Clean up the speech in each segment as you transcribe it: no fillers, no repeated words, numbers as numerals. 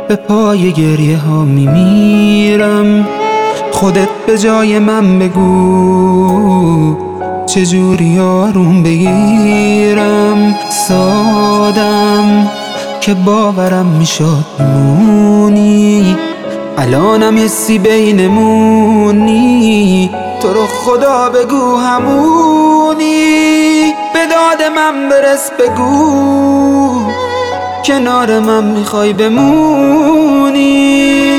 به پای گریه ها میمیرم. خودت به جای من بگو چجوری آروم بگیرم. سادم که باورم میشد مونی، الانم حسی بینمونی. تو رو خدا بگو همونی، به داد من برس بگو کنار من میخوای بمونی.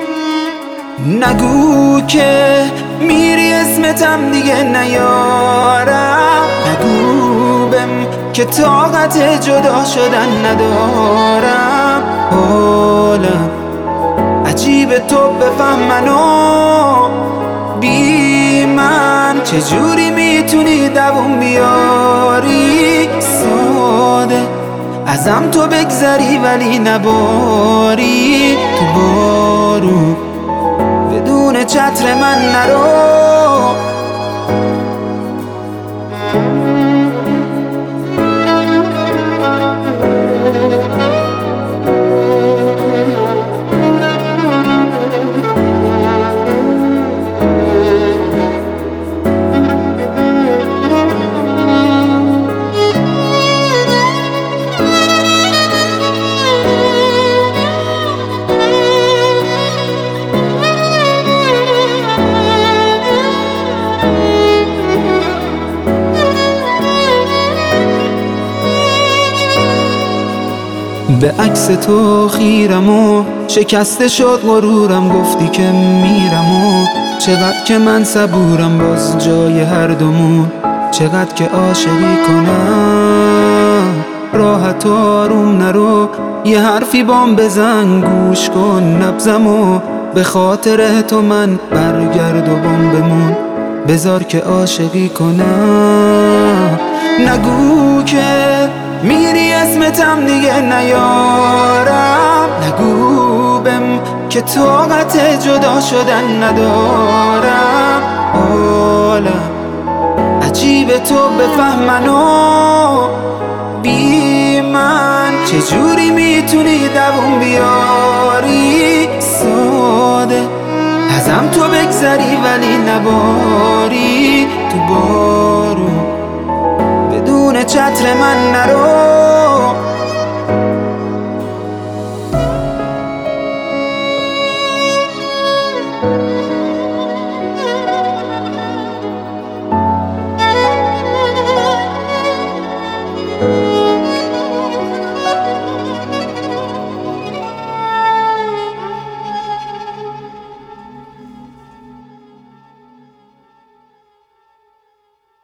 نگو که میری اسمتم دیگه نیارم. نگو بهم که طاقت جدا شدن ندارم. حالم عجیب تو بفهم منو بی من، چجوری میتونی دووم بیاری؟ ساده ازم تو بگذری ولی نباری. تو بارو بدون چتر من نرو. به عکس تو خیرم و شکسته شد غرورم. گفتی که میرم و چقدر که من صبورم باز جای هر دومون. چقدر که عاشقی کنم راحت و آروم نرو. یه حرفی بام بزن گوش کن نبزم و به خاطر تو من برگرد و بام بمون. بذار که عاشقی کنم. نگو که میری اسمتم دیگه نیارم. نگو بهم که طاقت جدا شدن ندارم. حالم عجیب تو بفهم منو بی من، چجوری میتونی دووم بیاری؟ ساده ازم تو بگذری ولی نباری. تو بارو بدون چتر من نرو.